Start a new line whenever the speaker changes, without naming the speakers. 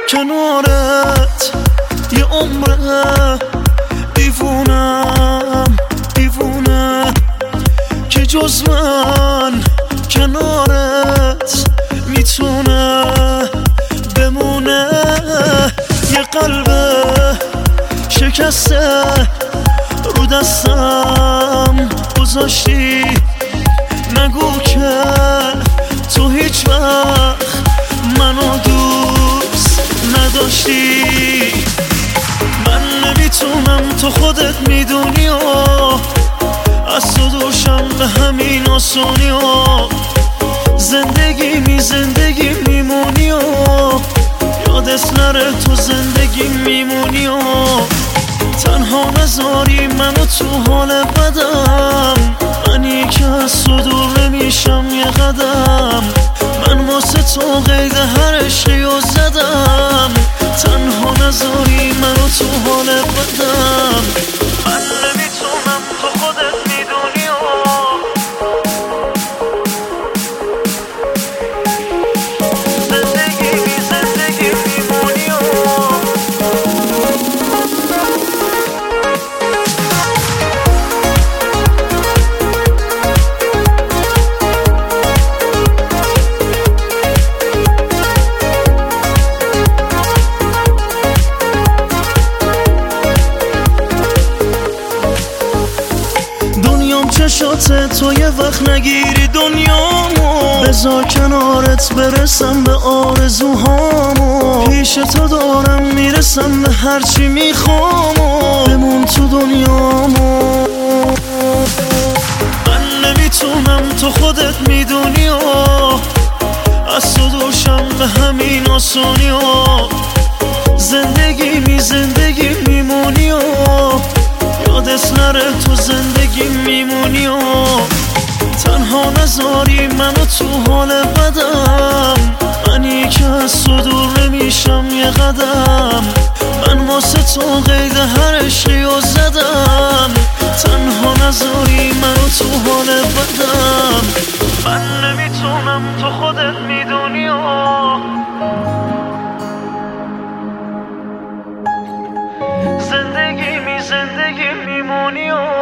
کنارت یه عمره، دیوونم دیوونه که جز من کنارت میتونه بمونه. یه قلب شکسته رو دستم گذاشتی، نگو که تو هیچ وقت منو دوست نداشتی. من نمیتونم، تو خودت میدونی و از تو دوشم به همین آسونی و زندگی میمونی و یادت نره تو زندگی میمونی و تنها نذاری منو تو حال بدم. منی که از تو دور نمیشم یه قدم، من واسه تو قید هر عشقی و زدم. تنها نذاری منو تو حال بدم. من نمیتونم، تو خودت میدونی و زندگی میمونی و چشاته تو یه وقت نگیری دنیامو، بذار کنارت برسم به آرزوهامو. پیش تو دارم میرسم به هرچی میخوامو، بمون تو دنیامو. من نمیتونم، تو خودت میدونی و از تو دوشم به همین آسونی و زندگی میمونی و یادت نره تو زندگی میمونی و تنها نذاری منو تو حال بدم. منی که از تو دور نمیشم یه قدم، من واسه تو قید هر عشقی و زدم. تنها نذاری منو تو حال بدم. من نمیتونم، تو خودت میدونی و زندگی میمونی و